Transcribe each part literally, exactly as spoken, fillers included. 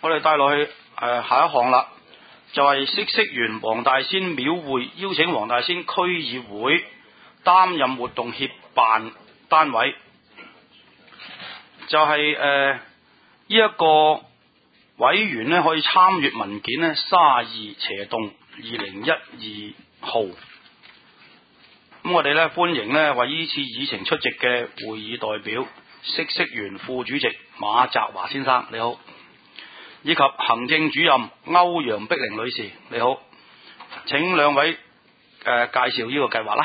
我哋帶落去誒、呃、下一項啦，就係嗇色園黃大仙廟會邀請黃大仙區議會擔任活動協辦單位，就係誒呢一個委員咧可以參閱文件咧三十二斜洞二零一二號。咁我哋咧歡迎咧為呢次議程出席嘅會議代表嗇色園副主席馬澤華先生，你好，以及行政主任歐陽碧玲女士，你好。請兩位誒、呃、介紹呢個計劃啦。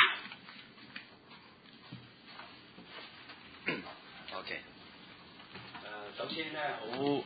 OK， 誒首先咧好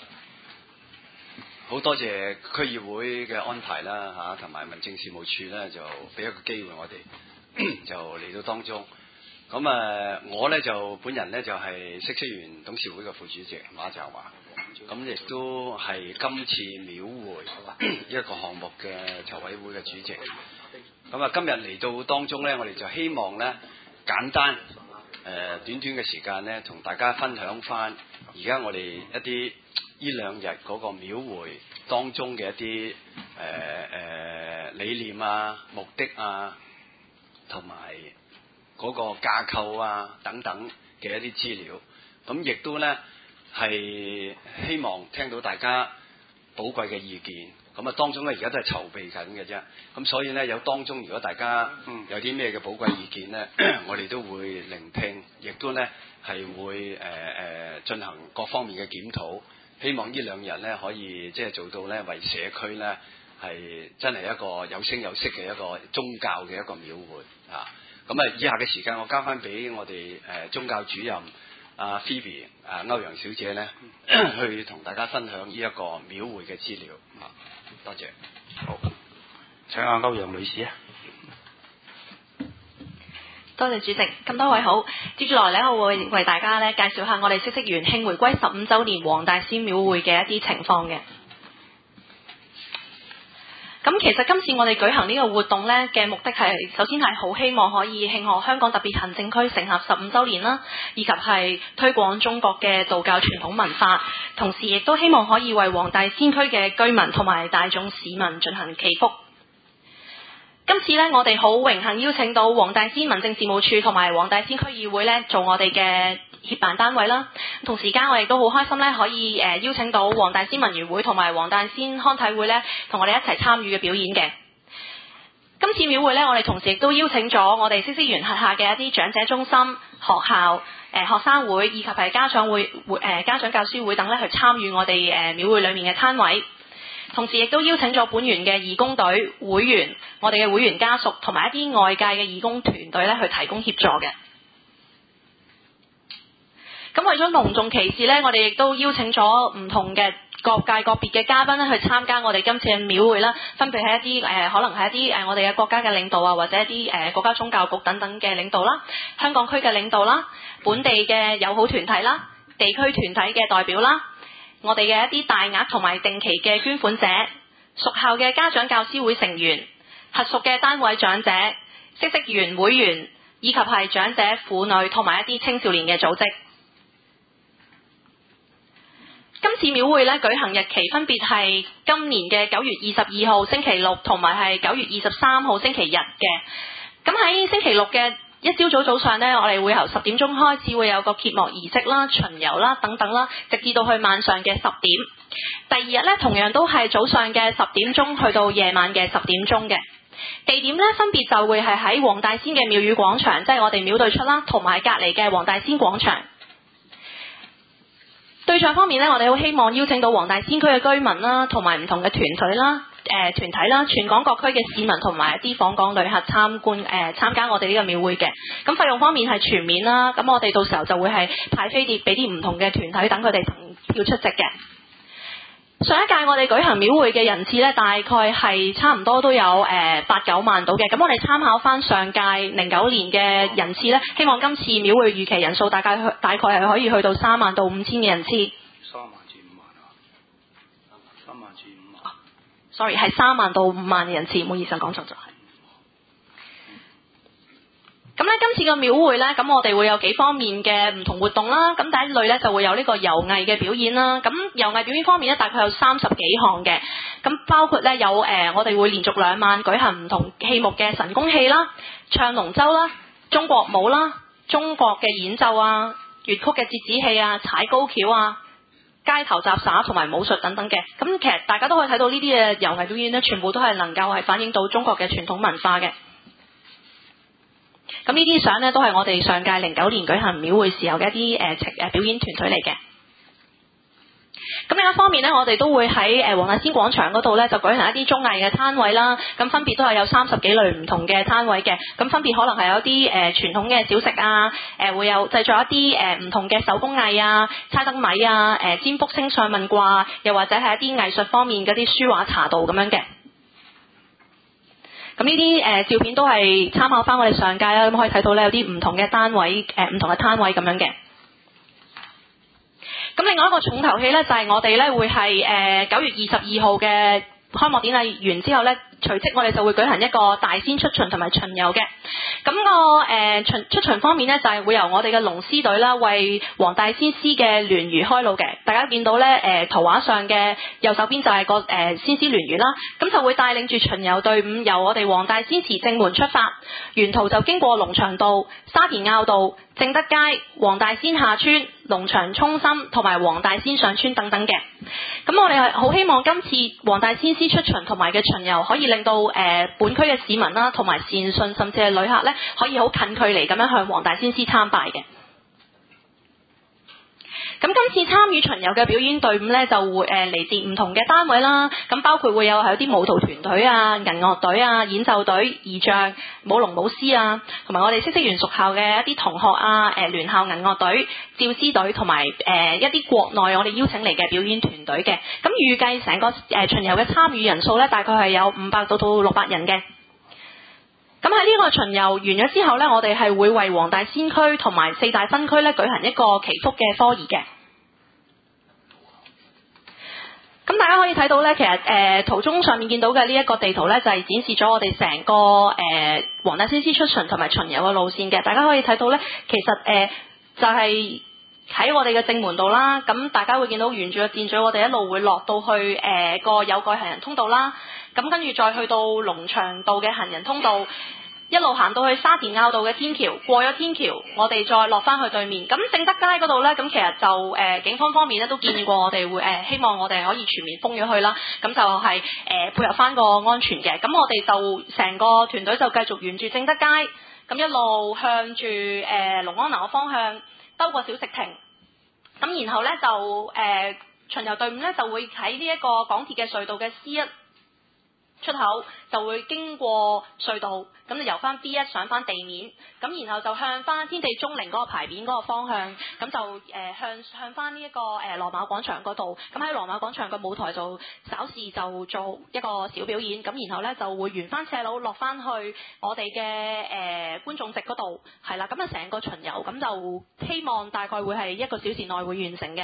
好多謝區議會嘅安排啦嚇，同埋民政事務處咧就俾一個機會我哋就嚟到當中。咁誒我咧就本人咧就係嗇色園董事會嘅副主席馬澤華，咁亦都係今次廟會一個項目嘅籌委會嘅主席。咁啊今日嚟到當中咧，我哋就希望咧簡單誒、呃、短短嘅時間咧，同大家分享翻而家我哋一啲呢兩日嗰個廟會當中嘅一啲誒誒理念啊、目的啊，同埋嗰個架構啊等等嘅一啲資料。咁亦都咧係希望聽到大家寶貴嘅意見。咁啊當中咧而家都係籌備緊嘅啫。咁所以咧有當中如果大家有啲咩嘅寶貴意見咧，我哋都會聆聽，亦都咧係會誒誒、呃、進行各方面嘅檢討。希望呢兩日咧可以即係做到咧為社區咧係真係一個有聲有色嘅一個宗教嘅一個廟會啊！咁啊，以下嘅時間我交翻俾我哋誒、呃、宗教主任阿、啊、Phoebe 啊歐陽小姐咧，去同大家分享呢一個廟會嘅資料啊！多謝。 好，請阿歐陽女士啊。 多謝主席，咁多位好。接住來咧，我會為大家咧介紹下我哋嗇色園慶回歸十五週年黃大仙廟會嘅一啲情況嘅。咁其實今次我哋舉行呢個活動咧嘅目的係，首先係好希望可以慶賀香港特別行政區成立十五週年啦，以及係推廣中國嘅道教傳統文化，同時亦都希望可以為黃大仙區嘅居民同埋大眾市民進行祈福。今次咧，我哋好榮幸邀請到黃大仙民政事務處同埋黃大仙區議會咧做我哋嘅協辦單位啦。同時間我哋都好開心咧，可以誒、呃、邀請到黃大仙文娛會同埋黃大仙康體會咧，同我哋一齊參與嘅表演嘅。今次廟會咧，我哋同時亦都邀請咗我哋嗇色園轄下嘅一啲長者中心、學校、誒、呃、學生會以及係家長會會誒、呃、家長教師會等咧去參與我哋誒廟會裡面嘅攤位。同時亦都邀請咗本園嘅義工隊會員、我哋嘅會員家屬同埋一啲外界嘅義工團隊咧去提供協助嘅。咁為咗隆重其事咧，我哋亦都邀請咗唔同嘅各界個別嘅嘉賓咧去參加我哋今次嘅廟會啦，分別係一啲誒、呃、可能係一啲誒、呃、我哋嘅國家嘅領導啊，或者一啲誒、呃、國家宗教局等等嘅領導啦，香港區嘅領導啦，本地嘅友好團體啦，地區團體嘅代表啦。我哋嘅一啲大額同埋定期嘅捐款者，屬校嘅家長教師會成員，核屬嘅單位長者，嗇色園會員，以及係長者婦女同埋一啲青少年嘅組織。今次廟會咧舉行日期分別係今年嘅九月二十二號星期六，同埋係九月二十三號星期日嘅。咁喺星期六嘅一朝早早上呢，我哋會由十點鐘開始會有個揭幕儀式啦、巡遊啦等等啦，直至到去晚上嘅十點。第二日呢，同樣都係早上嘅十點鐘去到夜晚嘅十點鐘嘅。地點呢，分別就會係喺黃大仙嘅廟宇廣場，即係我哋廟對出啦，同埋隔離嘅黃大仙廣場。對象方面呢，我哋好希望邀請到黃大仙區嘅居民啦，同埋唔同嘅團隊啦。誒、呃、團體啦，全港各區嘅市民同埋一啲訪港旅客參觀誒、呃、參加我哋呢個廟會嘅。咁費用方面係全免啦。咁我哋到時候就會係派飛碟俾啲唔同嘅團體等佢哋憑票出席嘅。上一屆我哋舉行廟會嘅人次呢，大概係差唔多都有誒八九萬到嘅。咁我哋參考翻上屆零九年嘅人次呢，希望今次廟會預期人數大概大概係可以去到三萬到五千嘅人次。 三萬至五萬啊！三萬至五萬。 sorry 係三萬到五萬嘅人次，唔好意思講錯咗。 咁咧今次個廟會咧，咁我哋會有幾方面嘅唔同活動啦。咁第一類咧就會有呢個遊藝嘅表演啦。咁遊藝表演方面咧，大概有三十幾項嘅。咁包括咧有誒、呃，我哋會連續兩晚舉行唔同戲目嘅神功戲啦、唱龍舟啦、中國舞啦、中國嘅演奏啊、粵曲嘅折子戲啊、踩高蹺啊、街頭雜耍同埋武術等等嘅。咁其實大家都可以睇到呢啲嘅遊藝表演咧，全部都係能夠係反映到中國嘅傳統文化嘅。咁呢啲相呢，都係我哋上屆零九年舉行廟會時候嘅一啲誒誒表演團隊嚟嘅。咁另一方面呢，我哋都會喺誒黃大仙廣場嗰度呢，就舉行一啲綜藝嘅攤位啦。咁分別都係有三十幾類唔同嘅攤位嘅。咁分別可能係有啲誒傳統嘅小食啊，誒、呃、會有製作一啲誒唔同嘅手工藝啊、猜燈謎啊、誒、呃、占卜星相問卦，又或者係一啲藝術方面嗰啲書畫茶道咁樣嘅。咁呢啲誒照片都係參考翻我哋上屆啦，咁可以睇到咧有啲唔同嘅單位，誒唔同嘅攤位咁樣嘅。咁另外一個重頭戲咧，就係、是、我哋咧會係誒九月二十二號嘅開幕典禮完之後咧，隨即我哋就會舉行一個大仙出巡同埋巡遊嘅。咁、那個誒、呃、巡出巡方面咧，就係、是、會由我哋嘅龍獅隊啦，為黃大仙獅嘅鑾輿開路嘅。大家見到咧誒、呃、圖畫上嘅右手邊就係個誒、呃、仙獅鑾輿啦，咁就會帶領住巡遊隊伍由我哋黃大仙祠正門出發，沿途就經過龍翔道、沙田坳道、正德街、黃大仙下村、龍翔涌心同埋黃大仙上村等等嘅。咁我哋係好希望今次黃大仙獅出巡同埋嘅巡遊可以令到誒、呃、本區嘅市民啦，同埋善信甚至係旅客咧，可以好近距離咁樣向黃大仙獅參拜嘅。咁今次參與巡遊嘅表演隊伍咧，就會誒嚟自唔同嘅單位啦。咁包括會有係有啲舞蹈團隊啊、銀樂隊啊、演奏隊、儀仗、舞龍舞獅啊，同埋我哋嗇色園屬校嘅一啲同學啊、誒聯校銀樂隊、照獅隊同埋誒一啲國內我哋邀請嚟嘅表演團隊嘅。咁預計成個誒巡遊嘅參與人數咧，大概係有五百到到六百人嘅。咁喺呢個巡遊完咗之後呢，我哋係會為黃大仙區同埋四大分區呢舉行一個祈福嘅科儀嘅。咁大家可以睇到呢，其實誒、呃、圖中上面見到嘅呢一個地圖呢，就係、是、展示咗我哋成個誒黃大仙獅出巡同埋巡遊嘅路線嘅。大家可以睇到呢，其實誒、呃、就係、是、喺我哋嘅正門度啦。咁大家會見到沿住個箭嘴，我哋一路會落到去誒、呃、個有蓋行人通道啦。咁跟住再去到龍翔道嘅行人通道，一路行到去沙田坳道嘅天橋，過咗天橋，我哋再落翻去對面。咁正德街嗰度呢，咁其實就誒、呃、警方方面咧都建議過我哋會誒、呃、希望我哋可以全面封咗去啦。咁就係、是、誒、呃、配合翻個安全嘅。咁我哋就成個團隊就繼續沿住正德街，咁一路向住誒、呃、龍安樓嘅方向兜過小食亭。咁然後呢，就誒、呃、巡遊隊伍呢，就會喺呢一個港鐵嘅隧道嘅 C 一出口就會經過隧道，咁就由翻 B 一上翻地面，咁然後就向翻天地鐘靈嗰個牌匾嗰個方向，咁就誒、呃、向向翻呢一個誒羅馬廣場嗰度，咁喺羅馬廣場個舞台就稍事就做一個小表演，咁然後咧就會沿翻斜路落翻去我哋嘅誒觀眾席嗰度，係啦，咁啊成個巡遊咁就希望大概會係一個小時內會完成嘅。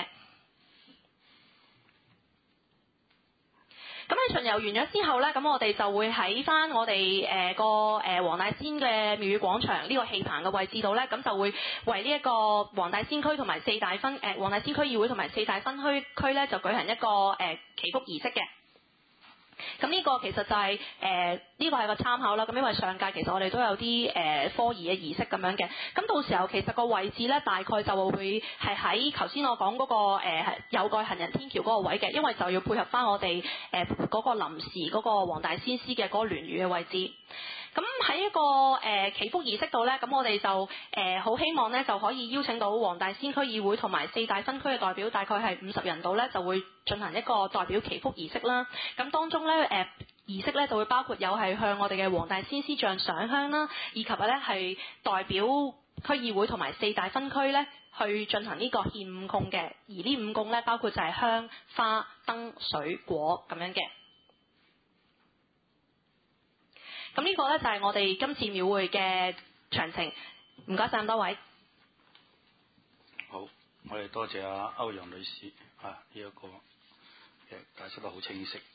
咁喺巡遊完咗之後呢，咁我哋就會喺翻我哋誒個誒黃大仙嘅廟宇廣場呢個戲棚嘅位置度呢，咁就會為呢一個黃大仙區同埋四大分誒黃大仙區議會同埋四大分區區呢，就舉行一個誒祈福儀式嘅。咁呢個其實就係誒呢個係個參考啦。咁因為上屆其實我哋都有啲誒、呃、科儀嘅儀式咁樣嘅。咁到時候其實個位置咧，大概就會係喺頭先我講嗰、那個誒、呃、有蓋行人天橋嗰個位嘅，因為就要配合翻我哋誒嗰個臨時嗰個黃大仙獅嘅嗰個鑾輿嘅位置。咁喺一個誒、呃、祈福儀式度咧，咁我哋就誒好、呃、希望咧就可以邀請到黃大仙區議會同埋四大分區嘅代表，大概係五十人度咧，就會進行一個代表祈福儀式啦。咁當中咧誒、呃、儀式咧就會包括有係向我哋嘅黃大仙獅像上香啦，以及咧係代表區議會同埋四大分區咧去進行呢個獻五供嘅，而呢五供咧包括就係香、花、燈、水、果咁樣嘅。咁呢個呢，就係我哋今次廟會嘅詳情，唔該晒咁多位。 好，我哋多謝阿歐陽女士啊，呢、這、一個嘅解釋得好清晰。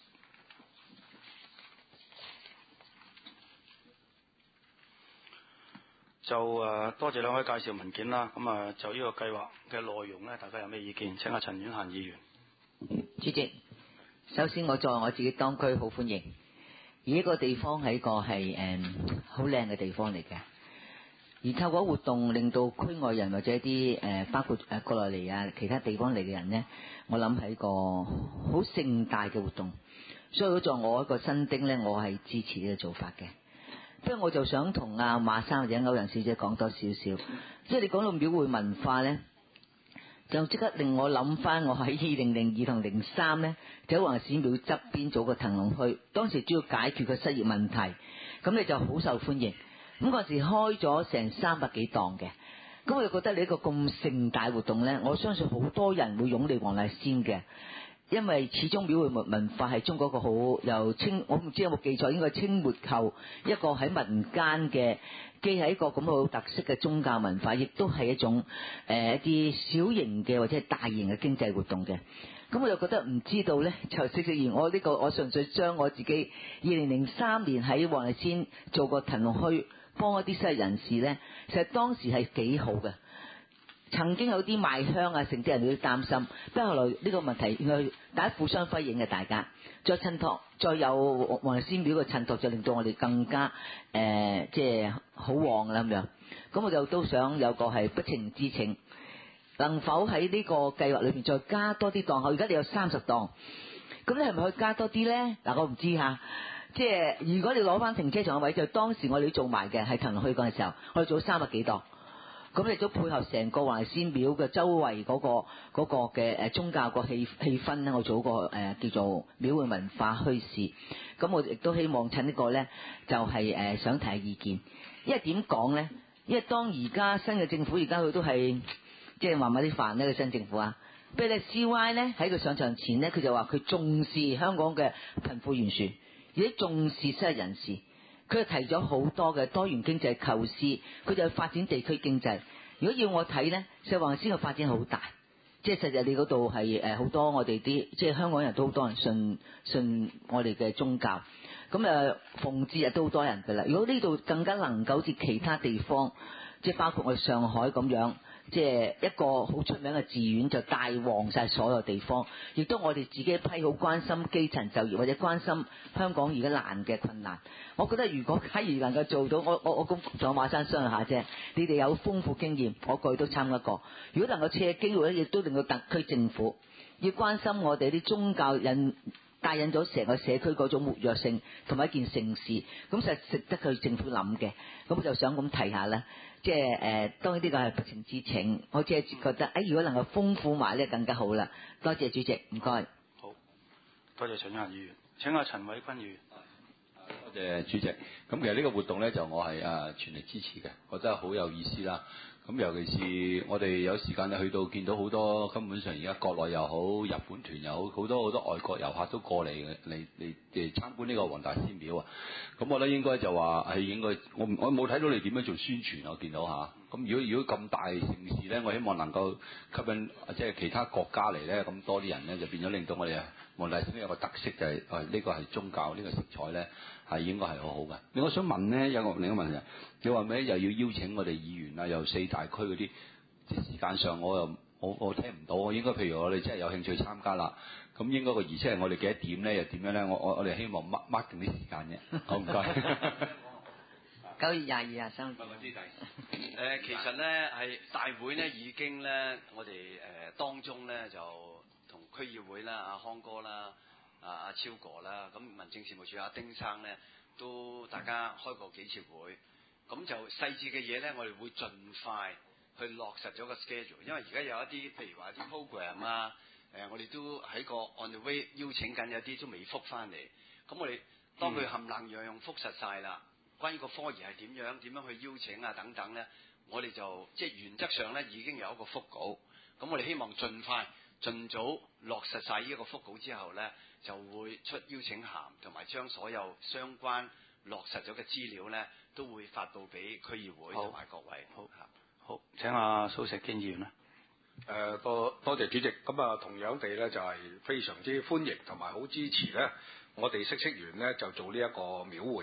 就誒、呃、多謝兩位介紹文件啦。咁啊，就呢個計劃嘅內容咧，大家有咩意見？請阿陳婉嫻議員。 主席，首先我作為我自己當區好歡迎，而呢個地方係一個係誒好靚嘅地方嚟嘅。而透過活動令到區外人或者一啲誒、呃、包括誒國內嚟啊其他地方嚟嘅人呢，我諗係一個好盛大嘅活動，所以如果作為我一個新丁呢，我係支持呢個做法嘅。不過我就想同阿馬生或者歐陽小姐講多少少，即係你講到廟會文化呢，就即刻令我諗翻我喺二零零二同零三呢，就喺黃大仙廟側邊做個騰龍墟，當時主要解決個失業問題，咁你就好受歡迎。咁嗰時開咗成三百幾檔嘅，咁我就覺得你一個咁盛大活動呢，我相信好多人會湧嚟黃大仙嘅，因為始終廟會文化係中國一個好由清，我唔知有冇記錯，應該清末後一個喺民間嘅，既係一個咁好特色嘅宗教文化，亦都係一種誒、呃、一啲小型嘅或者係大型嘅經濟活動嘅。咁我就覺得唔知道呢，就識識完我呢、這個，我純粹將我自己二零零三年喺黃大仙做過騰龍墟，幫一啲失業人士呢，其實當時係幾好嘅。曾經有啲賣香啊，成啲人都擔心，不過後來呢個問題應該大家互相輝映嘅，大家再襯托，再有黃大仙廟嘅襯托，就令到我哋更加誒、呃，即係好旺啦咁樣。咁我就都想有個係不情之請，能否喺呢個計劃裏面再加多啲檔口？而家你有三十檔，咁你係咪可以加多啲呢？嗱，我唔知吓。即係如果你攞翻停車場嘅位，就當時我哋做埋嘅係騰龍墟嗰陣時候，我哋做咗三百幾檔，咁你都配合成個黃大仙廟嘅周圍嗰、嗰個、嗰個嘅誒宗教個氣氣氛咧，我做個誒、呃、叫做廟會文化墟市。咁我亦都希望趁呢個咧，就係、係、誒、呃、想提下意見。因為點講咧？因為當而家新嘅政府而家佢都係即係慢慢啲煩呢個新政府啊。譬如咧 C Y 咧喺佢上場前咧，佢就話佢重視香港嘅貧富懸殊。而且重視失業人士，佢提咗好多嘅多元經濟構思，佢就去發展地區經濟。如果要我睇呢，石黃大仙嘅發展好大，即係實際你嗰度係誒好多我哋啲即係香港人都好多人信信我哋嘅宗教，咁誒逢節日都好多人噶啦。如果呢度更加能夠好似其他地方，即係包括我哋上海咁樣。即係一個好出名嘅寺院，就帶旺晒所有地方，亦都我哋自己一批好關心基層就業或者關心香港而家難嘅困難。我覺得如果假如能夠做到，我我我咁同馬生商量下啫。你哋有豐富經驗，我過去都參加過。如果能夠借機會咧，亦都令到特區政府要關心我哋啲宗教引帶引咗成個社區嗰種活躍性同埋一件盛事，咁實值得佢政府諗嘅。咁我就想咁提下啦。即係誒、呃，當然呢個係不情之請，我只係覺得誒、哎，如果能夠豐富埋咧，更加好啦。多謝主席，唔該。 好，多謝陳婉嫻議員。請阿陳偉坤議員。 多謝主席。咁其實呢個活動咧，就我係誒全力支持嘅，覺得好有意思啦。咁尤其是我哋有時間咧去到見到好多根本上而家國內又好，日本團又好，好多好多外國遊客都過嚟嘅嚟嚟嚟參觀呢個黃大仙廟啊。咁我覺得應該就話係應該，我我冇睇到你點樣做宣傳，我見到嚇。咁如果如果咁大盛事咧，我希望能夠吸引即係其他國家嚟咧，咁多啲人咧就變咗令到我哋黃大仙有個特色就係誒呢個係宗教呢個色彩咧係應該係好好嘅。另外我想問咧有個另一個問題，你話咩又要邀請我哋議員啊，又四大區嗰啲，即係時間上我又我我聽唔到，我應該譬如我哋真係有興趣參加啦，咁應該個儀式係我哋幾多點咧，又點樣咧？我我我哋希望 mark mark 定啲時間啫。好唔該。 九月廿二廿三。 唔係我知第誒，其實咧係大會咧已經咧，我哋誒、呃、當中咧就同區議會啦、阿康哥啦、阿、啊、阿超哥啦，咁民政事務處阿丁生咧都大家開過幾次會，咁就細緻嘅嘢咧，我哋會盡快去落實咗個 schedule， 因為而家有一啲譬如話啲 program 啊，誒、呃、我哋都喺個 on the way 邀請緊，有啲都未覆翻嚟，咁我哋當佢冚唪唥樣樣覆實晒啦。關於個科儀係點樣，點樣去邀請啊等等咧，我哋就即係原則上咧已經有一個覆稿，咁我哋希望盡快、盡早落實晒呢一個覆稿之後咧，就會出邀請函，同埋將所有相關落實咗嘅資料咧，都會發到俾區議會同埋各位。 好，好，請阿蘇錫堅議員啦。 誒、呃、多多謝主席，咁啊同樣地咧就係、是、非常之歡迎同埋好支持咧，我哋嗇色園咧就做呢一個廟會嘅。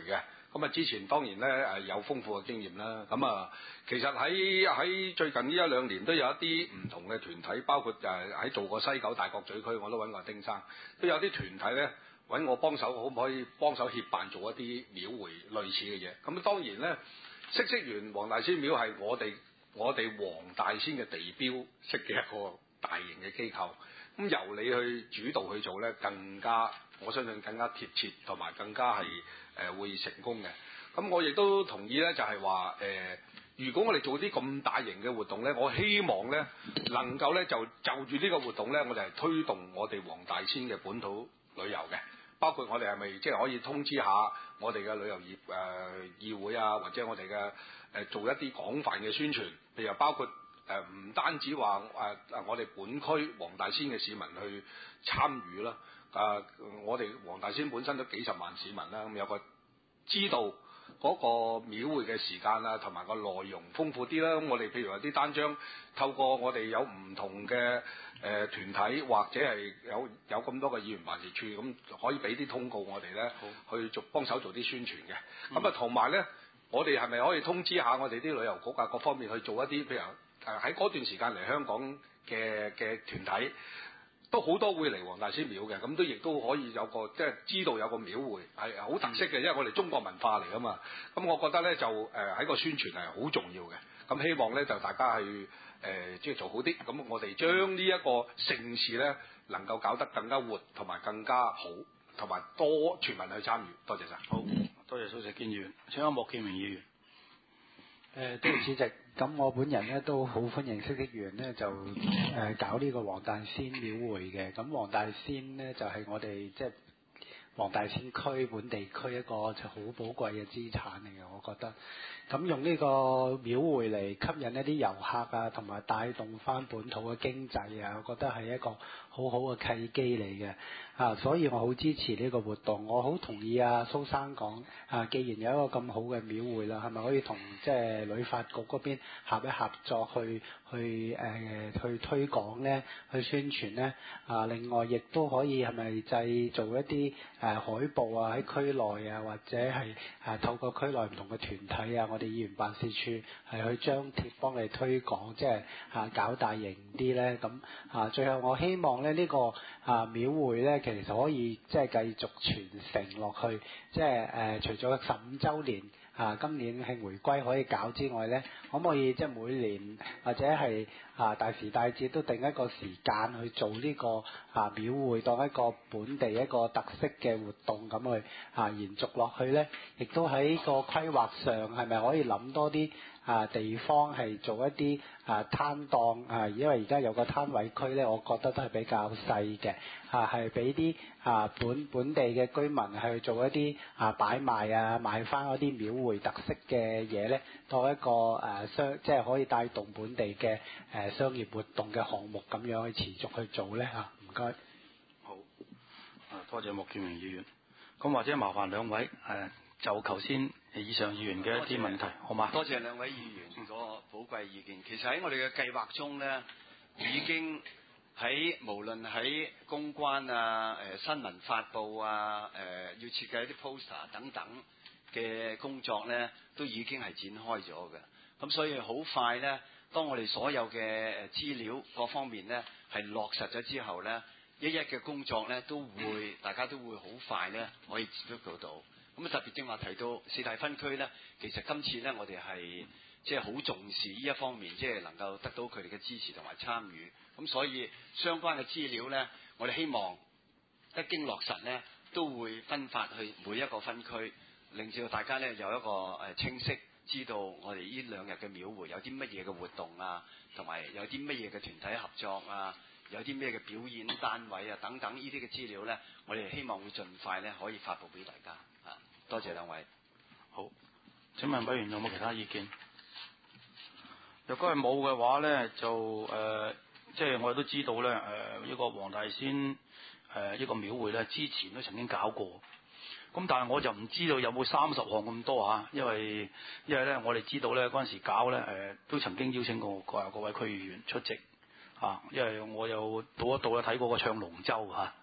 咁啊，之前當然咧誒有豐富嘅經驗啦。咁啊，其實喺喺最近呢一兩年都有一啲唔同嘅團體，包括誒喺做過西九大角咀區，我都揾過丁生，都有啲團體咧揾我幫手，可唔可以幫手協辦做一啲廟會類似嘅嘢？咁當然咧，嗇色園黃大仙廟係我哋我哋黃大仙嘅地標式嘅一個大型嘅機構。咁由你去主導去做咧，更加我相信更加貼切，同埋更加係誒、呃、會成功嘅。咁我亦都同意咧，就係話誒，如果我哋做啲咁大型嘅活動咧，我希望咧能夠咧就就住呢個活動咧，我哋係推動我哋黃大仙嘅本土旅遊嘅，包括我哋係咪即係可以通知下我哋嘅旅遊業誒、呃、議會啊，或者我哋嘅誒做一啲廣泛嘅宣傳，譬如包括。誒唔、呃、單止話誒誒，我哋本區黃大仙嘅市民去參與啦。誒、呃，我哋黃大仙本身都幾十萬市民啦，咁、嗯、有個知道嗰個廟會嘅時間啊，同埋個內容豐富啲啦。咁、嗯、我哋譬如話啲單張，透過我哋有唔同嘅誒、呃、團體，或者係有有咁多個議員辦事處，咁、嗯、可以俾啲通告我哋咧，好去做幫手做啲宣傳嘅。咁啊，同埋咧，我哋係咪可以通知下我哋啲旅遊局啊，各方面去做一啲譬如？誒喺嗰段時間嚟香港嘅嘅團體都好多會嚟黃大仙廟嘅，咁都亦都可以有個即係知道有個廟會係好特色嘅，因為我哋中國文化嚟㗎嘛。咁我覺得咧就誒喺、呃、個宣傳係好重要嘅。咁希望咧就大家去誒、呃、即係做好啲。咁我哋將呢一個盛事咧能夠搞得更加活，同埋更加好，同埋多全民去參與。多謝晒。 好，多謝蘇石堅議員。請阿莫建明議員。 誒，多謝主席。咁我本人咧都好歡迎嗇色園咧就誒、呃、搞呢個黃大仙廟會嘅。咁黃大仙咧就係、是、我哋即係黃大仙區本地區一個就好寶貴嘅資產嚟嘅，我覺得。咁用呢個廟會嚟吸引一啲遊客啊，同埋帶動翻本土嘅經濟啊，我覺得係一個好好嘅契機嚟嘅。啊，所以我好支持呢個活動。我好同意啊蘇生講啊，既然有一個咁好嘅廟會啦，係咪可以同即係旅發局嗰邊合一合作去去誒、呃、去推廣咧，去宣傳咧？啊，另外亦都可以係咪製造一啲誒、啊、海報啊喺區內啊，或者係啊透過區內唔同嘅團體啊，我哋議員辦事處係去張貼幫你推廣，即係啊搞大型啲咧。咁啊，最後我希望咧呢、呢個啊廟會咧，其實可以即係繼續傳承落去，即係誒、呃、除咗十五週年啊今年慶回歸可以搞之外咧，可唔可以即係每年或者係啊大時大節都定一個時間去做呢個啊廟會，當一個本地一個特色嘅活動咁去啊延續落去咧？亦都喺個規劃上係咪可以諗多啲啊地方係做一啲啊攤檔啊？因為而家有個攤位區咧，我覺得都係比較細嘅啊，係俾啲啊本本地嘅居民去做一啲啊擺賣啊，賣翻嗰啲廟會特色嘅嘢咧，當一個誒、啊、商即係可以帶動本地嘅誒、啊、商業活動嘅項目咁樣去持續去做咧嚇。唔該。 好，啊多謝莫建明議員。咁或者麻煩兩位誒、啊、就頭先以上議員嘅一啲問題，好嗎？ 多謝兩位議員個寶貴意見。其實喺我哋嘅計劃中咧，已經喺無論喺公關啊、誒、呃、新聞發布啊、誒、呃、要設計一啲 poster 等等嘅工作咧，都已經係展開咗嘅。咁所以好快咧，當我哋所有嘅誒資料各方面咧係落實咗之後咧，一一嘅工作咧都會大家都會好快咧可以接觸到。咁特別正話提到四大分區咧，其實今次咧我哋係即係好重視呢一方面，即係能夠得到佢哋嘅支持同埋參與。咁所以相關嘅資料咧，我哋希望一經落實咧，都會分發去每一個分區，令至到大家咧有一個誒清晰知道我哋呢兩日嘅廟會有啲乜嘢嘅活動啊，同埋有啲乜嘢嘅團體合作啊，有啲咩嘅表演單位啊等等呢啲嘅資料咧，我哋希望會盡快咧可以發布俾大家啊！多謝兩位。 好，請問委員有冇其他意見？若果係冇嘅話咧，就誒、呃，即係我哋都知道咧，誒、呃、呢個黃大仙誒呢、呃這個廟會咧，之前都曾經搞過。咁但係我就唔知道有冇三十項咁多嚇，因為因為咧我哋知道咧嗰陣時搞咧誒、呃、都曾經邀請過各各位區議員出席嚇、啊，因為我有到一度咧睇過個唱龍舟嚇。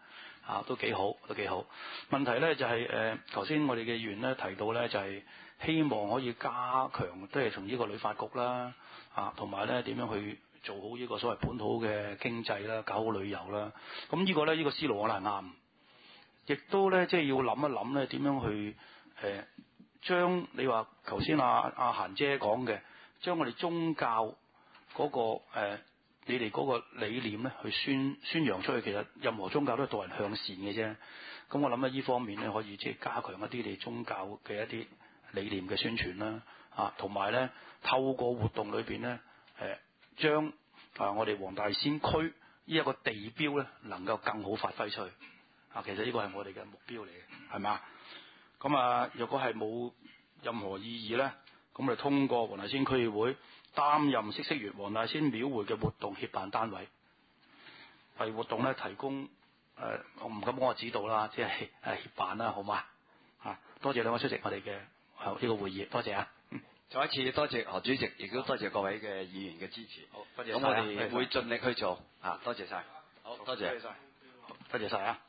啊，都幾好，都幾好。問題咧就係、是、誒，頭、呃、先我哋嘅議員咧提到咧，就係、是、希望可以加強，即係從呢個旅發局啦，啊，同埋咧點樣去做好呢個所謂本土嘅經濟啦，搞好旅遊啦。咁呢個咧，呢、呢個思路可能係啱，亦都咧即係要諗一諗咧點樣去誒、呃、將你話頭先阿阿嫻姐講嘅，將我哋宗教嗰、嗰個、呃你哋嗰個理念咧，去宣宣揚出去，其實任何宗教都係導人向善嘅啫。咁我諗喺呢方面咧，可以即係加強一啲你宗教嘅一啲理念嘅宣傳啦，啊，同埋咧透過活動裏邊咧，誒將啊我哋黃大仙區呢一個地標咧，能夠更好發揮出去。啊，其實呢個係我哋嘅目標嚟嘅，係嘛？咁啊，若果係冇任何意義咧，咁我哋通過黃大仙區議會擔任嗇色園黃大仙廟會嘅活動協辦單位，為活動咧提供誒、呃，我唔敢講我指導啦，即係誒協辦啦，好嘛？嚇，多謝兩位出席我哋嘅呢個會議，多謝啊！嗯、 再一次多謝何主席，亦都多謝各位嘅議員嘅支持。 好，多謝。 咁我哋會盡力去做。啊，多謝晒。好，多謝。 多謝晒。多謝晒啊！